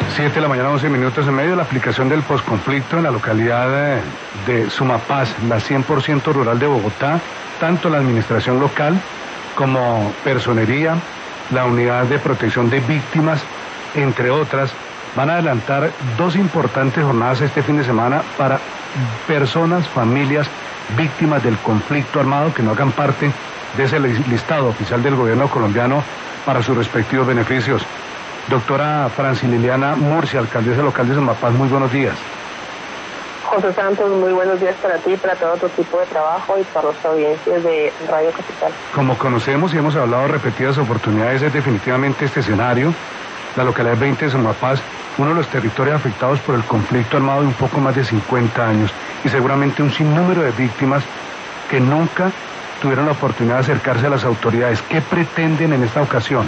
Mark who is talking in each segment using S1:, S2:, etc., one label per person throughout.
S1: 7 de la mañana, 11 minutos. En medio de la aplicación del posconflicto en la localidad de Sumapaz, la 100% rural de Bogotá, tanto la administración local como Personería, la Unidad de Protección de Víctimas, entre otras, van a adelantar 2 importantes jornadas este fin de semana para personas, familias, víctimas del conflicto armado que no hagan parte de ese listado oficial del gobierno colombiano para sus respectivos beneficios. Doctora Franci Liliana Murcia, alcaldesa local de Sumapaz, muy buenos días.
S2: José Santos, muy buenos días para ti, para todo tu equipo de trabajo y para las audiencias de Radio Capital.
S1: Como conocemos y hemos hablado repetidas oportunidades, es definitivamente este escenario, la localidad 20 de Sumapaz, uno de los territorios afectados por el conflicto armado de un poco más de 50 años y seguramente un sinnúmero de víctimas que nunca tuvieron la oportunidad de acercarse a las autoridades. ¿Qué pretenden en esta ocasión?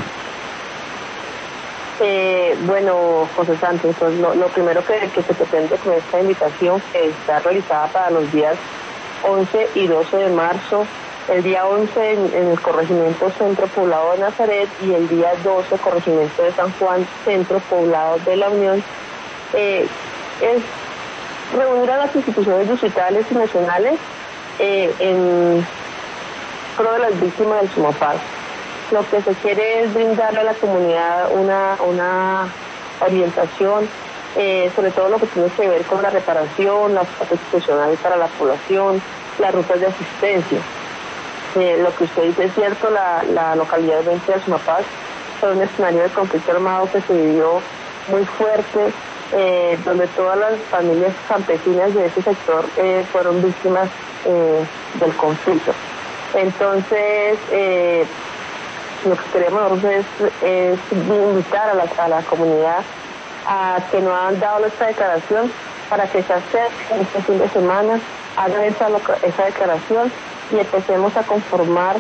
S2: Bueno, José Santos, pues lo primero que se pretende con esta invitación, que está realizada para los días 11 y 12 de marzo, el día 11 en el corregimiento Centro Poblado de Nazaret y el día 12 corregimiento de San Juan, Centro Poblado de la Unión, es reunir a las instituciones distritales y nacionales en pro de las víctimas del Sumapaz. Lo que se quiere es brindarle a la comunidad una orientación, sobre todo lo que tiene que ver con la reparación, la oferta institucional para la población, las rutas de asistencia. Lo que usted dice es cierto, la localidad 20 de Sumapaz fue un escenario de conflicto armado que se vivió muy fuerte, donde todas las familias campesinas de ese sector fueron víctimas del conflicto. Entonces, lo que queremos nosotros es invitar a la comunidad a que no han dado esta declaración para que se acerquen este fin de semana, hagan esa declaración y empecemos a conformar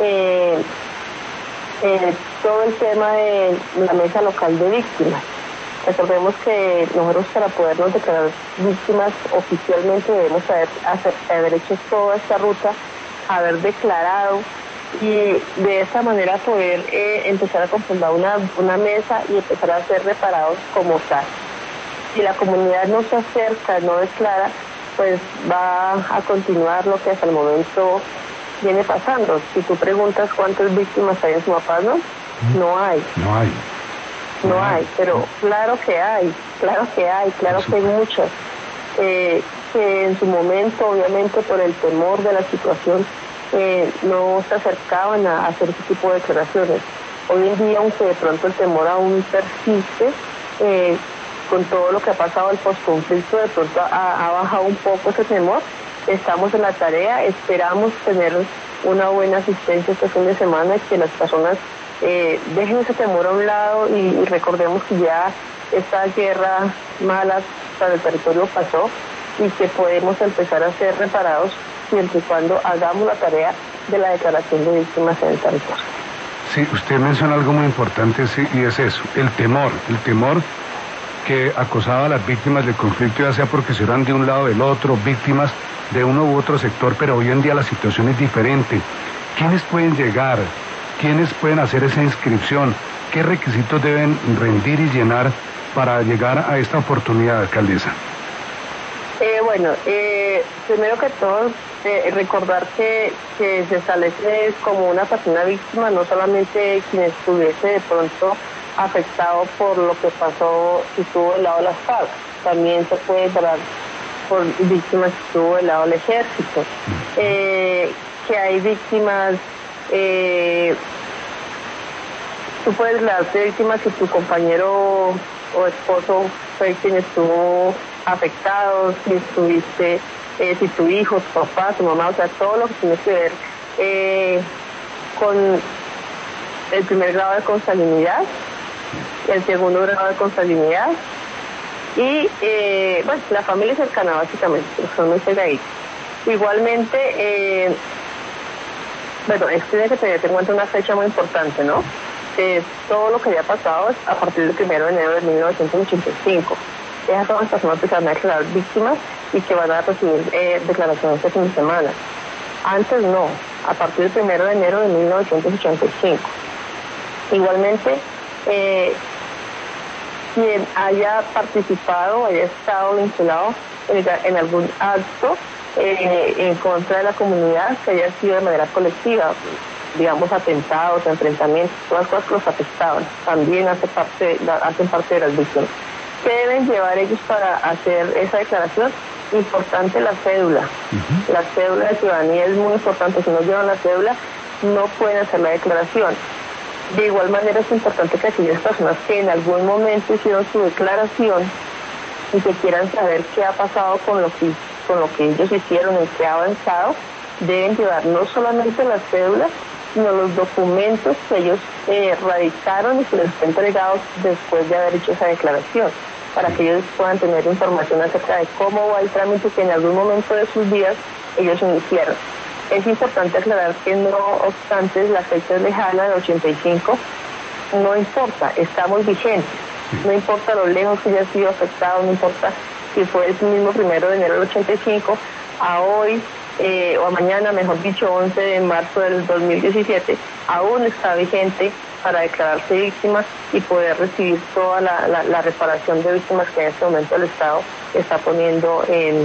S2: todo el tema de la mesa local de víctimas. Recordemos que nosotros, para podernos declarar víctimas oficialmente, debemos haber hecho toda esta ruta, haber declarado y de esa manera poder empezar a conformar una mesa y empezar a ser reparados como tal. Si la comunidad no se acerca, no declara, pues va a continuar lo que hasta el momento viene pasando. Si tú preguntas cuántas víctimas hay en Sumapaz, no hay. No hay, pero claro que hay muchas, que en su momento, obviamente por el temor de la situación, no se acercaban a hacer ese tipo de declaraciones. Hoy en día, aunque de pronto el temor aún persiste, con todo lo que ha pasado el posconflicto, de pronto ha bajado un poco ese temor. Estamos en la tarea, esperamos tener una buena asistencia este fin de semana y que las personas dejen ese temor a un lado y recordemos que ya esta guerra mala para el territorio pasó y que podemos empezar a ser reparados siempre y cuando hagamos la tarea de la declaración de víctimas en el territorio.
S1: Sí, usted menciona algo muy importante, sí, y es eso, el temor que acosaba a las víctimas del conflicto, ya sea porque se eran de un lado o del otro, víctimas de uno u otro sector, pero hoy en día la situación es diferente. ¿Quiénes pueden llegar? ¿Quiénes pueden hacer esa inscripción? ¿Qué requisitos deben rendir y llenar para llegar a esta oportunidad, alcaldesa?
S2: Primero que todo, recordar que se establece como una persona víctima, no solamente quien estuviese de pronto afectado por lo que pasó si estuvo del lado de las FARC, también se puede hablar por víctimas que estuvo del lado del ejército, que hay víctimas, tú puedes hablarte víctima si tu compañero o esposo fue quien estuvo afectado, si estuviste, si tu hijo, tu papá, tu mamá, o sea, todo lo que tiene que ver con el primer grado de consanguinidad, el segundo grado de consanguinidad y la familia cercana básicamente, son muy pegaditos. Igualmente, tiene que tener en cuenta una fecha muy importante, ¿no? Todo lo que había pasado es a partir del 1 de enero de 1985. Esas son las personas que se van a declarar víctimas y que van a recibir declaraciones este fin de semana. Antes no, a partir del 1 de enero de 1985. Igualmente, quien haya participado o haya estado vinculado en algún acto en contra de la comunidad que haya sido de manera colectiva, digamos atentados, enfrentamientos, todas las cosas que los afectaban, también hacen parte de las víctimas. ¿Qué deben llevar ellos para hacer esa declaración? Importante la cédula. La cédula de ciudadanía es muy importante. Si no llevan la cédula, no pueden hacer la declaración. De igual manera es importante que aquellas personas que en algún momento hicieron su declaración y que quieran saber qué ha pasado con lo que ellos hicieron, en qué ha avanzado, deben llevar no solamente la cédula, sino los documentos que ellos radicaron y que les fue entregados después de haber hecho esa declaración, para que ellos puedan tener información acerca de cómo va el trámite que en algún momento de sus vidas ellos iniciaron. Es importante aclarar que no obstante la fecha es lejana del 85, no importa, estamos vigentes, no importa lo lejos que haya sido afectado, no importa si fue el mismo 1 de enero del 85, a hoy, o a mañana, mejor dicho, 11 de marzo del 2017, aún está vigente para declararse víctima y poder recibir toda la reparación de víctimas que en este momento el Estado está poniendo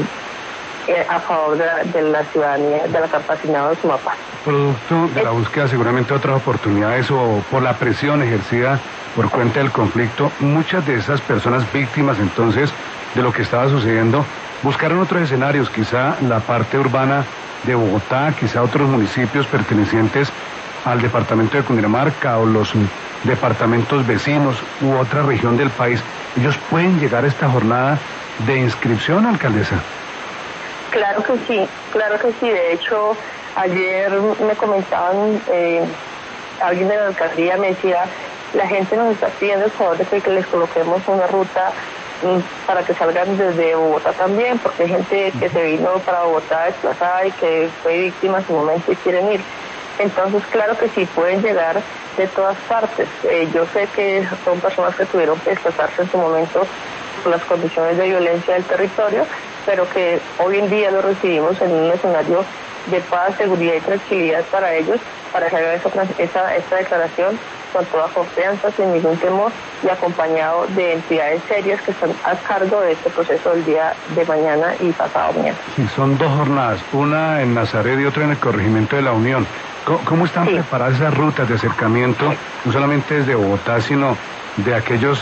S2: a favor de la ciudadanía, de la capacidad de Sumapaz.
S1: Producto de la búsqueda seguramente de otras oportunidades o por la presión ejercida por cuenta del conflicto, muchas de esas personas víctimas entonces de lo que estaba sucediendo buscaron otros escenarios, quizá la parte urbana de Bogotá, quizá otros municipios pertenecientes al departamento de Cundinamarca o los departamentos vecinos u otra región del país. ¿Ellos pueden llegar a esta jornada de inscripción, alcaldesa?
S2: Claro que sí. De hecho, ayer me comentaban, alguien de la alcaldía me decía, la gente nos está pidiendo el favor de que les coloquemos una ruta para que salgan desde Bogotá también, porque hay gente que se vino para Bogotá desplazada y que fue víctima en su momento y quieren ir. Entonces, claro que sí, pueden llegar de todas partes. Yo sé que son personas que tuvieron que desplazarse en su momento por las condiciones de violencia del territorio, pero que hoy en día lo recibimos en un escenario de paz, seguridad y tranquilidad para ellos, para que hagan esta declaración con toda confianza, sin ningún temor y acompañado de entidades serias que están a cargo de este proceso del día de mañana y pasado mañana.
S1: Sí, son dos jornadas, una en Nazaret y otra en el corregimiento de La Unión. ¿Cómo están preparadas esas rutas de acercamiento, no solamente desde Bogotá, sino de aquellos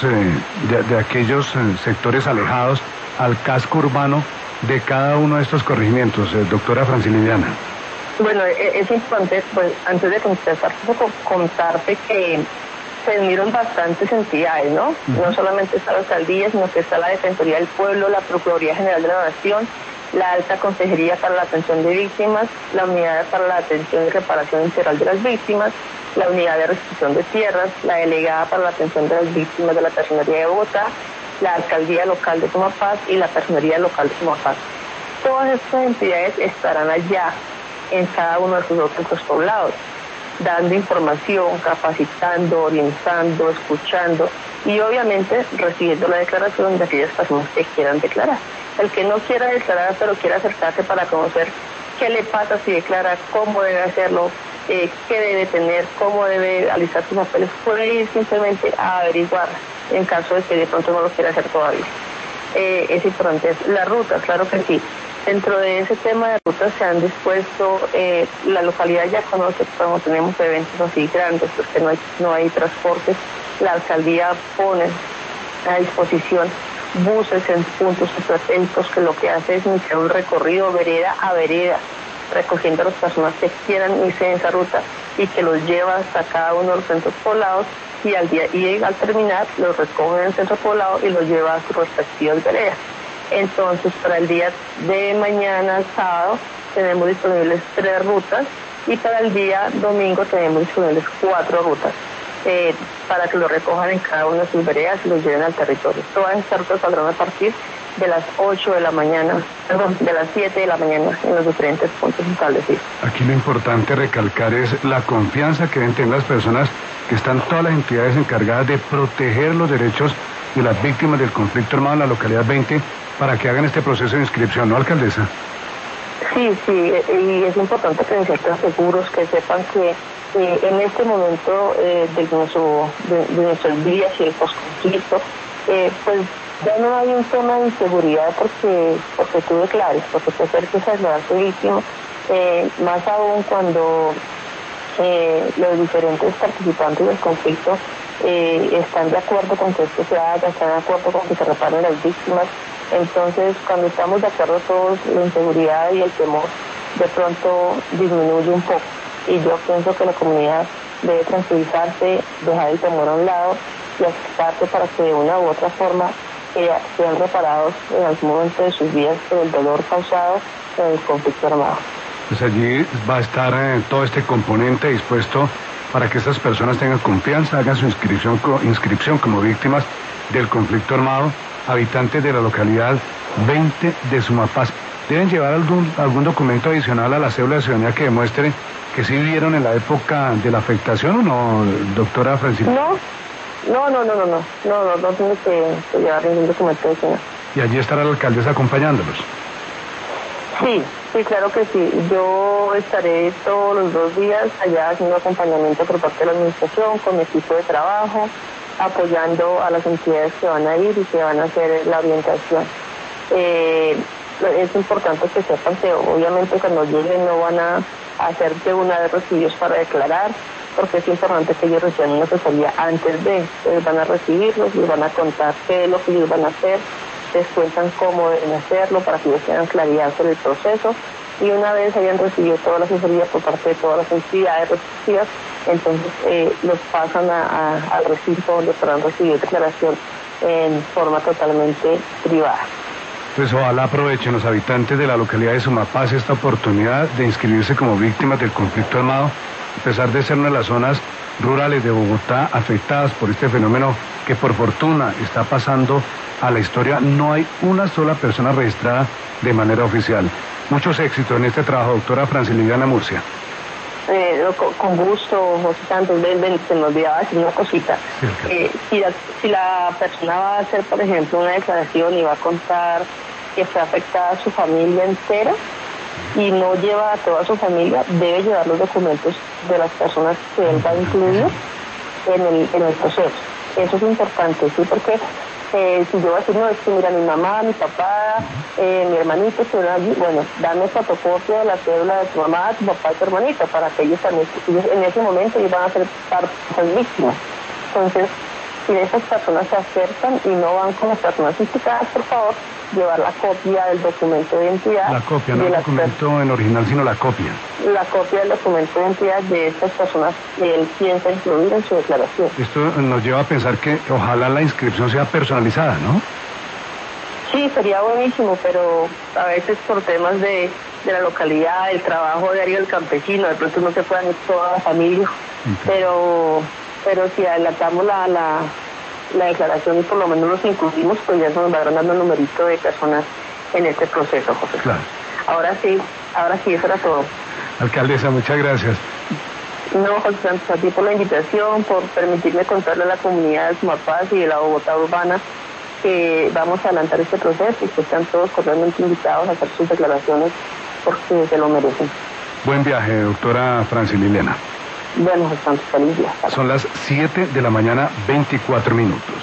S1: sectores alejados al casco urbano de cada uno de estos corregimientos, doctora Franciliana?
S2: Bueno, es importante, pues, antes de contarte que se unieron bastantes entidades, ¿no? No solamente está la alcaldía, sino que está la Defensoría del Pueblo, la Procuraduría General de la Nación, la Alta Consejería para la Atención de Víctimas, la Unidad para la Atención y Reparación Integral de las Víctimas, la Unidad de Restitución de Tierras, la Delegada para la Atención de las Víctimas de la Personería de Bogotá, la Alcaldía Local de Sumapaz y la Personería Local de Sumapaz. Todas estas entidades estarán allá en cada uno de sus otros poblados, dando información, capacitando, orientando, escuchando y obviamente recibiendo la declaración de aquellas personas que quieran declarar. El que no quiera declarar pero quiera acercarse para conocer qué le pasa si declara, cómo debe hacerlo, qué debe tener, cómo debe alistar sus papeles, puede ir simplemente a averiguar en caso de que de pronto no lo quiera hacer todavía. Es importante. Las rutas, claro que sí. Dentro de ese tema de rutas se han dispuesto, la localidad ya conoce cuando tenemos eventos así grandes, porque no hay transportes, la alcaldía pone a disposición buses en puntos estratégicos que lo que hace es iniciar un recorrido vereda a vereda, recogiendo a las personas que quieran irse en esa ruta y que los lleva hasta cada uno de los centros poblados y al terminar los recoge en el centro poblado y los lleva a sus respectivas veredas. Entonces, para el día de mañana, sábado, tenemos disponibles 3 rutas y para el día domingo tenemos disponibles 4 rutas para que lo recojan en cada una de sus veredas y los lleven al territorio. Todas estas rutas saldrán a partir de las 8 de la mañana, de las 7 de la mañana en los diferentes puntos establecidos.
S1: Aquí lo importante recalcar es la confianza que deben tener las personas, que están todas las entidades encargadas de proteger los derechos de las víctimas del conflicto armado en la localidad 20 para que hagan este proceso de inscripción, ¿no, alcaldesa?
S2: Sí, y es importante que se sientan seguros, que sepan que en este momento de nuestros días y el postconflicto, Pues ya no hay un tema de inseguridad porque tú declares, porque te acerques a declararte víctima, más aún cuando los diferentes participantes del conflicto están de acuerdo con que esto se haga, están de acuerdo con que se reparen las víctimas. Entonces, cuando estamos de acuerdo todos, la inseguridad y el temor de pronto disminuye un poco. Y yo pienso que la comunidad debe tranquilizarse, dejar el temor a un lado y aceptarse para que de una u otra forma sean reparados en algún momento de sus vidas por el dolor causado en el conflicto armado.
S1: Pues allí va a estar todo este componente dispuesto para que estas personas tengan confianza, hagan su inscripción como víctimas del conflicto armado, habitantes de la localidad 20 de Sumapaz. Deben llevar algún documento adicional a la cédula de ciudadanía que demuestre que sí vivieron en la época de la afectación, ¿o no, doctora Francisca?
S2: No tiene que llevar ningún documento adicional.
S1: Y allí estará la alcaldesa acompañándolos.
S2: Sí, claro que sí. Yo estaré todos los 2 días allá haciendo acompañamiento por parte de la administración, con mi equipo de trabajo, apoyando a las entidades que van a ir y que van a hacer la orientación. Es importante que sepan que obviamente cuando lleguen no van a hacer de una vez recibidos para declarar, porque es importante que ellos reciban una asesoría antes de. Ellos van a recibirlos, les van a contar qué es lo que ellos van a hacer, les cuentan cómo deben hacerlo para que ellos tengan claridad sobre el proceso, y una vez hayan recibido toda la asesoría por parte de todas las entidades respectivas, entonces los pasan al recinto donde podrán recibir declaración en forma totalmente privada.
S1: Pues ojalá aprovechen los habitantes de la localidad de Sumapaz esta oportunidad de inscribirse como víctimas del conflicto armado, a pesar de ser una de las zonas rurales de Bogotá afectadas por este fenómeno que por fortuna está pasando a la historia. No hay una sola persona registrada de manera oficial. Muchos éxitos en este trabajo, doctora Francililiana Murcia.
S2: Con gusto, José Santos. Se me olvidaba decir una cosita. Si la persona va a hacer, por ejemplo, una declaración y va a contar que fue afectada su familia entera y no lleva a toda su familia, debe llevar los documentos de las personas que él va a incluir en el proceso. Eso es importante, ¿sí? Porque si yo voy a decir, no, es que mira, mi mamá, mi papá, mi hermanito estuvieron allí, bueno, dame fotocopia de la cédula de tu mamá, tu papá y tu hermanito, para que ellos también, en ese momento ellos van a ser parte víctimas. Entonces, si esas personas se acercan y no van con las personas implicadas, por favor, llevar la copia del documento de identidad.
S1: La copia, no el documento en original, sino la copia.
S2: La copia del documento de identidad de estas personas que él piensa incluir en su declaración.
S1: Esto nos lleva a pensar que ojalá la inscripción sea personalizada, ¿no?
S2: Sí, sería buenísimo, pero a veces por temas de la localidad, el trabajo diario del campesino, de pronto no se puedan ir toda la familia, pero si adelantamos la declaración y por lo menos los incluimos, pues ya se nos va dando un numerito de personas en este proceso, José.
S1: Claro.
S2: Ahora sí, eso era todo.
S1: Alcaldesa, muchas gracias.
S2: No, José Santos, a ti por la invitación, por permitirme contarle a la comunidad de Sumapaz y de la Bogotá urbana que vamos a adelantar este proceso y que están todos cordialmente invitados a hacer sus declaraciones porque se lo merecen.
S1: Buen viaje, doctora Francililiana.
S2: Bueno, José Santos, feliz día.
S1: Son las 7 de la mañana, 24 minutos.